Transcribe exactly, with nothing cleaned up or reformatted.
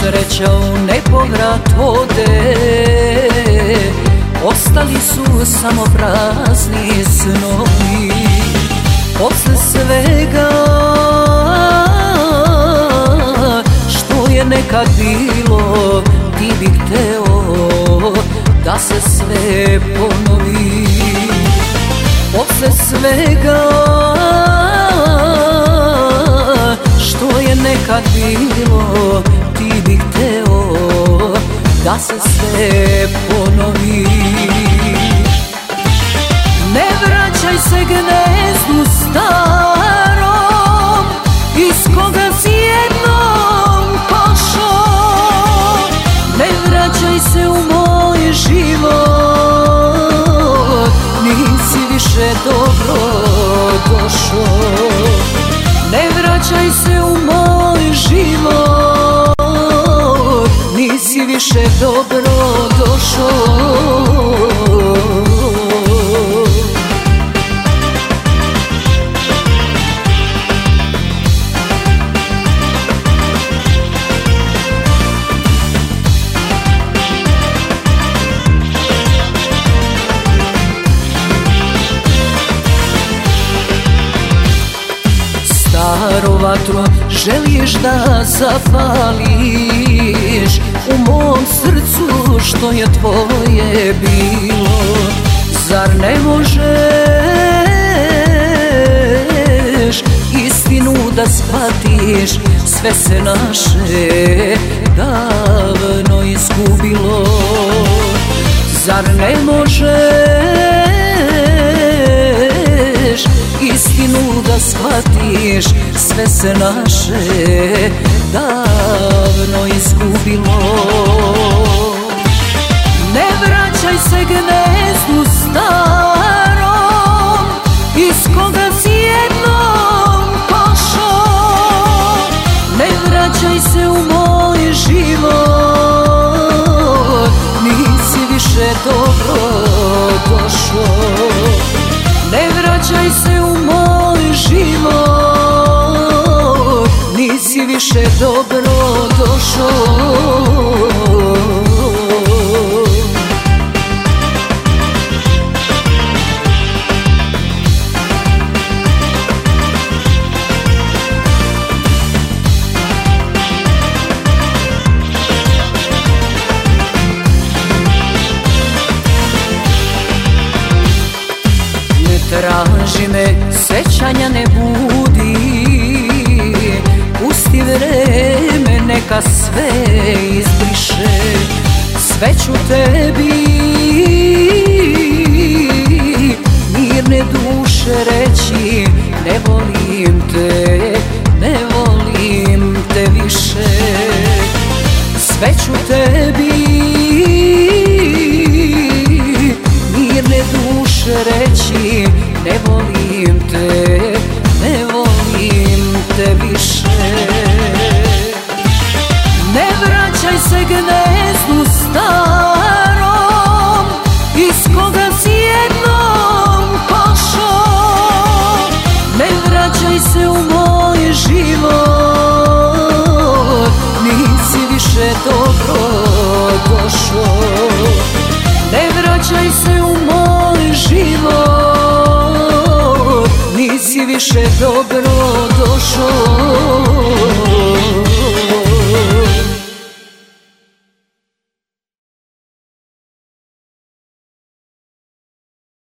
sreća u nepovrat ode, ostali su samo prazni snovi. Posle svega što je nekad bilo, ti bih hteo da se sve ponovi. Posle svega što je nekad bilo, ti bih hteo da se sve ponovi. Ne vraćaj se gnezdu starom iz koga si jednom pošao. Ne vraćaj se u moj život, nisi više dobro došao. Ne vraćaj se u moj život, nisi više dobro došao. Staru vatru želiš da zapališ u mom srcu što je tvoje bilo. Zar ne možeš istinu da shvatiš, sve se naše davno izgubilo. Zar ne možeš istinu da shvatiš, sve se naše davno izgubilo. Ne vraćaj se gnezdu starom iz koga si jednom pošao. Ne vraćaj se u moj život, nisi više dobro došao. Ne vraćaj se u moj život, nisi više dobro došao. Traži me, sećanja ne budi, pusti vreme neka sve izbriše. Sve ću tebi mirne duše reći, ne volim te, ne volim te više. Sve ću tebi mirne duše reći, ne volim te, ne volim te više. Ne vraćaj se gnezdu starom iz koga si jednom pošao. Ne vraćaj se u moj život, nisi više dobro došao. Ne vraćaj se u moj život, nisi više dobro došao.